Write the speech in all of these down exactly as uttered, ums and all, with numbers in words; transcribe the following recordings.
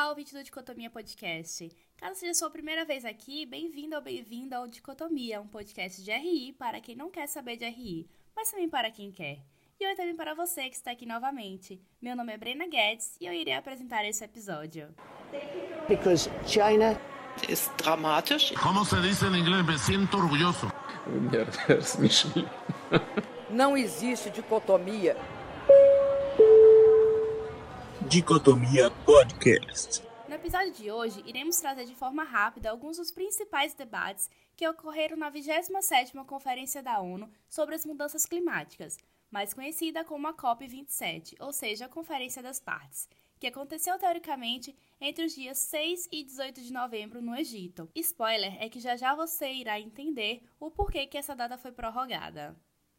Olá, ouvinte do Dicotomia Podcast. Caso seja sua primeira vez aqui, bem-vindo ou bem-vinda ao Dicotomia, um podcast de R I para quem não quer saber de R I, mas também para quem quer. E hoje também para você que está aqui novamente. Meu nome é Brena Guedes e eu irei apresentar esse episódio. Because China ist dramatisch. ¿Cómo se dice en inglés? Me siento orgulloso. Não existe dicotomia. Dicotomia Podcast. No episódio de hoje, iremos trazer de forma rápida alguns dos principais debates que ocorreram na vigésima sétima Conferência da ONU sobre as Mudanças Climáticas, mais conhecida como a COP vinte e sete, ou seja, a Conferência das Partes, que aconteceu teoricamente entre os dias seis e dezoito de novembro no Egito. Spoiler é que já já você irá entender o porquê que essa data foi prorrogada.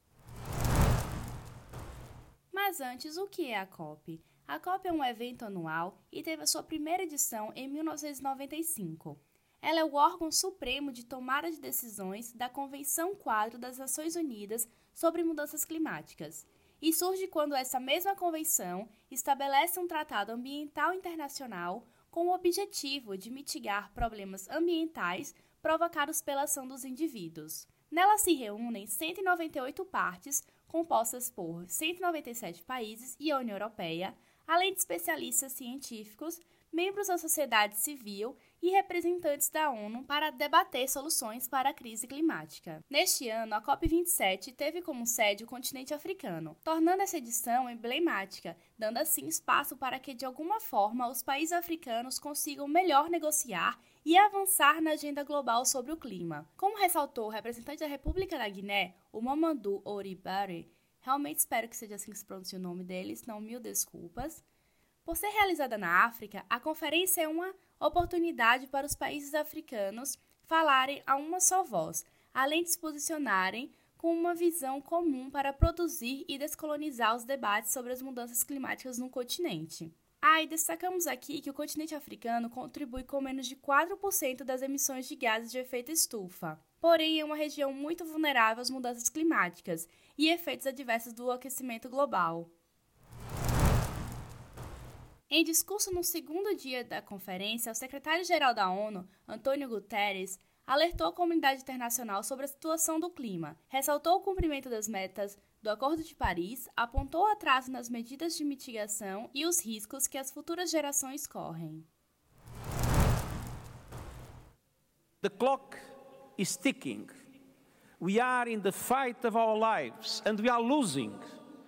Mas antes, o que é a COP? A COP é um evento anual e teve a sua primeira edição em mil novecentos e noventa e cinco. Ela é o órgão supremo de tomada de decisões da Convenção Quadro das Nações Unidas sobre Mudanças Climáticas e surge quando essa mesma convenção estabelece um tratado ambiental internacional com o objetivo de mitigar problemas ambientais provocados pela ação dos indivíduos. Nela se reúnem cento e noventa e oito partes, compostas por cento e noventa e sete países e a União Europeia, além de especialistas científicos, membros da sociedade civil e representantes da ONU para debater soluções para a crise climática. Neste ano, a COP vinte e sete teve como sede o continente africano, tornando essa edição emblemática, dando assim espaço para que, de alguma forma, os países africanos consigam melhor negociar e avançar na agenda global sobre o clima. Como ressaltou o representante da República da Guiné, o Mamadou Ouribari, realmente espero que seja assim que se pronuncie o nome dele, senão mil desculpas. Por ser realizada na África, a conferência é uma oportunidade para os países africanos falarem a uma só voz, além de se posicionarem com uma visão comum para produzir e descolonizar os debates sobre as mudanças climáticas no continente. Ah, e destacamos aqui que o continente africano contribui com menos de quatro por cento das emissões de gases de efeito estufa. Porém, é uma região muito vulnerável às mudanças climáticas e efeitos adversos do aquecimento global. Em discurso no segundo dia da conferência, o secretário-geral da ONU, Antônio Guterres, alertou a comunidade internacional sobre a situação do clima, ressaltou o cumprimento das metas do Acordo de Paris, apontou o atraso nas medidas de mitigação e os riscos que as futuras gerações correm. The clock is ticking. We are in the fight of our lives and we are losing.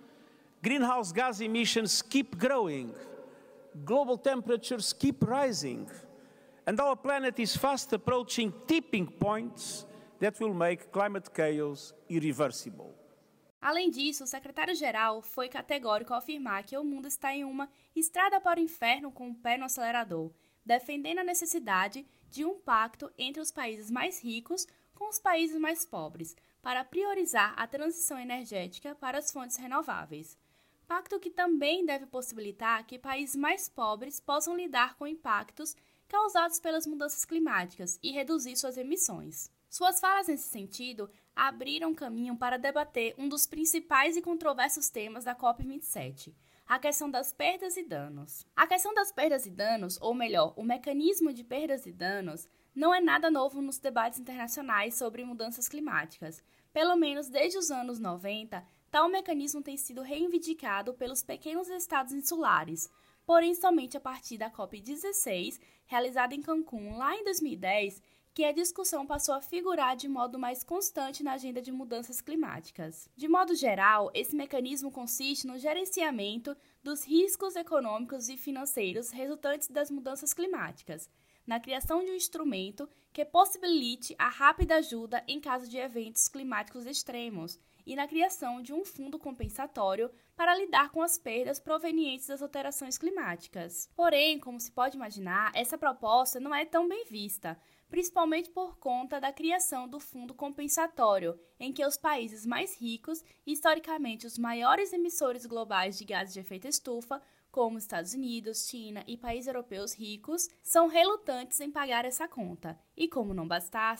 Greenhouse gas emissions keep growing. Global temperatures keep rising. And our planet is fast approaching tipping points that will make climate chaos irreversible. Além disso, o secretário-geral foi categórico ao afirmar que o mundo está em uma estrada para o inferno com o pé no acelerador, defendendo a necessidade de um pacto entre os países mais ricos com os países mais pobres, para priorizar a transição energética para as fontes renováveis. Pacto que também deve possibilitar que países mais pobres possam lidar com impactos causados pelas mudanças climáticas e reduzir suas emissões. Suas falas nesse sentido abriram caminho para debater um dos principais e controversos temas da COP vinte e sete, a questão das perdas e danos. A questão das perdas e danos, ou melhor, o mecanismo de perdas e danos, não é nada novo nos debates internacionais sobre mudanças climáticas. Pelo menos desde os anos noventa, tal mecanismo tem sido reivindicado pelos pequenos estados insulares, porém somente a partir da COP dezesseis, realizada em Cancún lá em dois mil e dez, que a discussão passou a figurar de modo mais constante na agenda de mudanças climáticas. De modo geral, esse mecanismo consiste no gerenciamento dos riscos econômicos e financeiros resultantes das mudanças climáticas, na criação de um instrumento que possibilite a rápida ajuda em caso de eventos climáticos extremos e na criação de um fundo compensatório para lidar com as perdas provenientes das alterações climáticas. Porém, como se pode imaginar, essa proposta não é tão bem vista, principalmente por conta da criação do fundo compensatório, em que os países mais ricos e historicamente os maiores emissores globais de gases de efeito estufa, como Estados Unidos, China e países europeus ricos, são relutantes em pagar essa conta. E como não bastasse,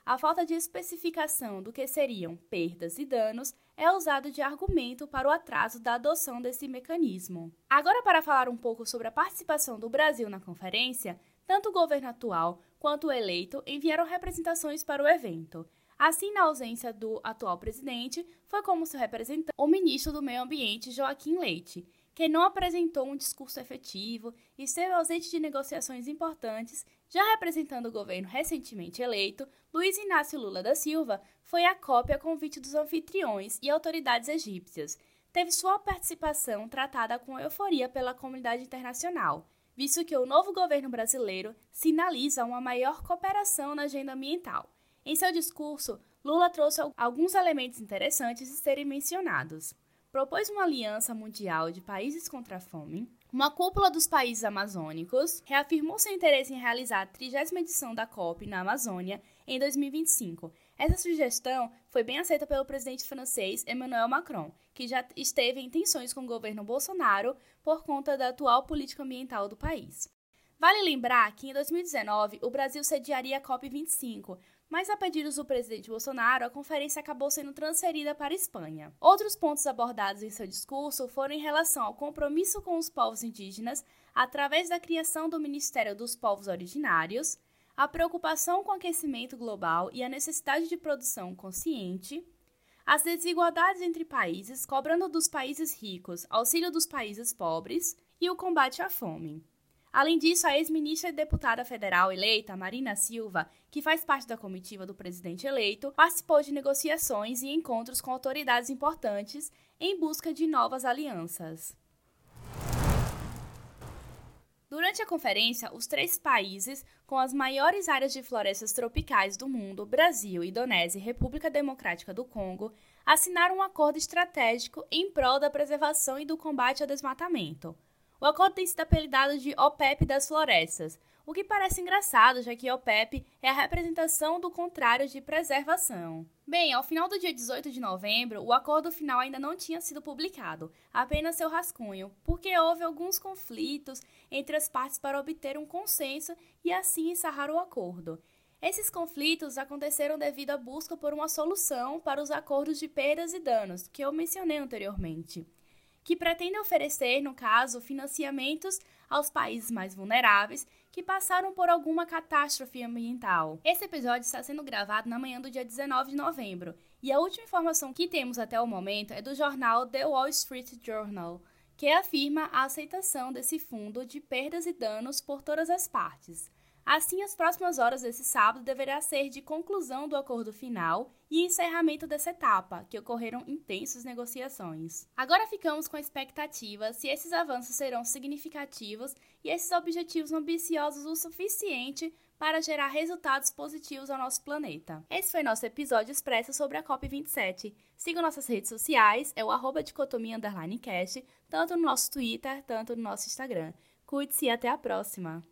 a falta de especificação do que seriam perdas e danos é usado de argumento para o atraso da adoção desse mecanismo. Agora, para falar um pouco sobre a participação do Brasil na conferência, tanto o governo atual quanto o eleito enviaram representações para o evento. Assim, na ausência do atual presidente, foi como seu representante, o ministro do Meio Ambiente, Joaquim Leite, que não apresentou um discurso efetivo e esteve ausente de negociações importantes. Já representando o governo recentemente eleito, Luiz Inácio Lula da Silva foi à COP a convite dos anfitriões e autoridades egípcias. Teve sua participação tratada com euforia pela comunidade internacional, visto que o novo governo brasileiro sinaliza uma maior cooperação na agenda ambiental. Em seu discurso, Lula trouxe alguns elementos interessantes de serem mencionados. Propôs uma aliança mundial de países contra a fome, uma cúpula dos países amazônicos, reafirmou seu interesse em realizar a trigésima edição da COP na Amazônia em dois mil e vinte e cinco. Essa sugestão foi bem aceita pelo presidente francês Emmanuel Macron, que já esteve em tensões com o governo Bolsonaro por conta da atual política ambiental do país. Vale lembrar que em dois mil e dezenove o Brasil sediaria a COP vinte e cinco, mas a pedidos do presidente Bolsonaro, a conferência acabou sendo transferida para a Espanha. Outros pontos abordados em seu discurso foram em relação ao compromisso com os povos indígenas através da criação do Ministério dos Povos Originários, a preocupação com o aquecimento global e a necessidade de produção consciente, as desigualdades entre países, cobrando dos países ricos auxílio dos países pobres e o combate à fome. Além disso, a ex-ministra e deputada federal eleita, Marina Silva, que faz parte da comitiva do presidente eleito, participou de negociações e encontros com autoridades importantes em busca de novas alianças. Durante a conferência, os três países com as maiores áreas de florestas tropicais do mundo, Brasil, Indonésia e República Democrática do Congo, assinaram um acordo estratégico em prol da preservação e do combate ao desmatamento. O acordo tem sido apelidado de OPEP das florestas, o que parece engraçado, já que OPEP é a representação do contrário de preservação. Bem, ao final do dia dezoito de novembro, o acordo final ainda não tinha sido publicado, apenas seu rascunho, porque houve alguns conflitos entre as partes para obter um consenso e assim encerrar o acordo. Esses conflitos aconteceram devido à busca por uma solução para os acordos de perdas e danos, que eu mencionei anteriormente, que pretende oferecer, no caso, financiamentos aos países mais vulneráveis que passaram por alguma catástrofe ambiental. Esse episódio está sendo gravado na manhã do dia dezenove de novembro, e a última informação que temos até o momento é do jornal The Wall Street Journal, que afirma a aceitação desse fundo de perdas e danos por todas as partes. Assim, as próximas horas desse sábado deverá ser de conclusão do acordo final e encerramento dessa etapa, que ocorreram intensas negociações. Agora ficamos com a expectativa se esses avanços serão significativos e esses objetivos ambiciosos o suficiente para gerar resultados positivos ao nosso planeta. Esse foi nosso episódio expresso sobre a COP vinte e sete. Siga nossas redes sociais, é o arroba dicotomia underline cast, tanto no nosso Twitter, tanto no nosso Instagram. Cuide-se e até a próxima!